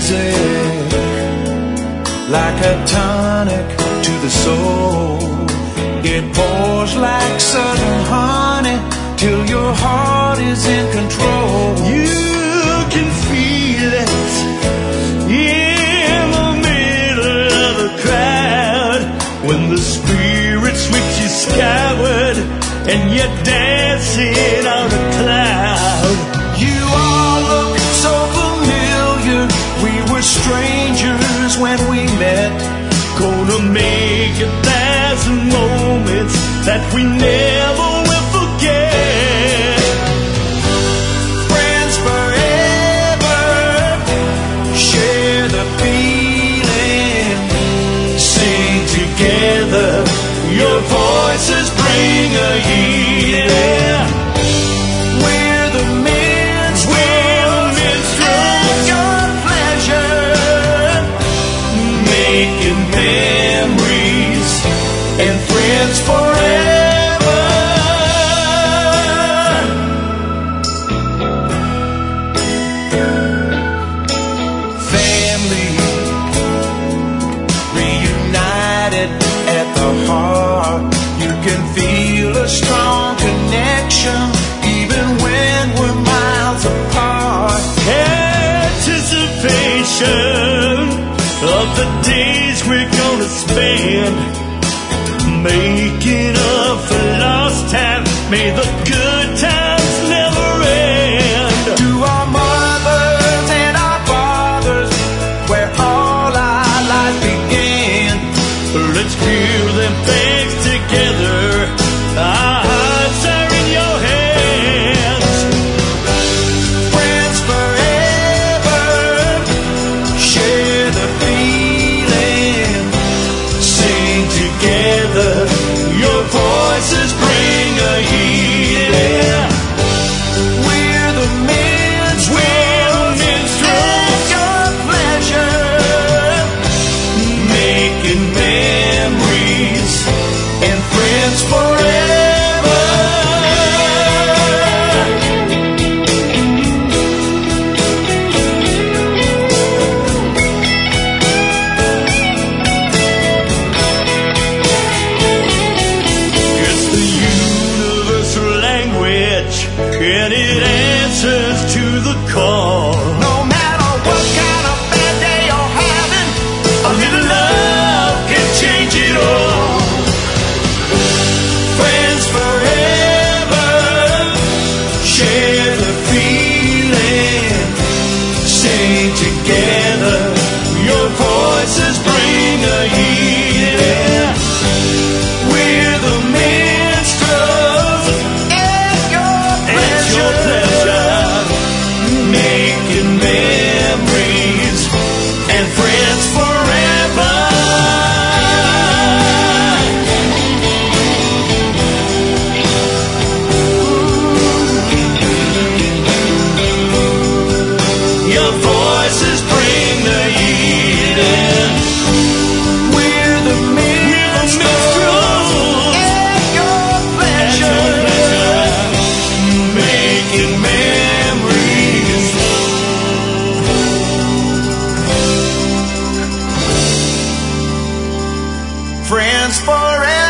music, like a tonic to the soul. It pours like southern honey till your heart is in control. You can feel it in the middle of the crowd when the spirit switches skyward and you're dancing on a cloud. You all look so familiar. We were strangers when we met. Gonna make 1,000 moments that we never will forget. Friends forever, share the feeling, sing together. Your voices bring a healing. We're the minstrels, your pleasure, making memories and friends forever. Family reunited at the heart. You can feel a strong connection even when we're miles apart. Anticipation of the days we're gonna spend, making up for lost time. May the good times never end. To our mothers and our fathers, where all our lives began, let's give them thanks together. Our hearts are in your hands. Friends forever, share the feeling, sing together. Your voices bring a healing. We're the minstrels, your pleasure, making memories and friends forever. It's the universal language, and it answers to the call. No matter what kind of bad day you're having, a little love can change it all. Friends forever, share the feeling, sing together. Your voices bring a healing. We're the minstrels, and your pleasure, making memories and friends forever. Your voices bring the healing. We're the minstrels, and your pleasure, making memories. Friends forever.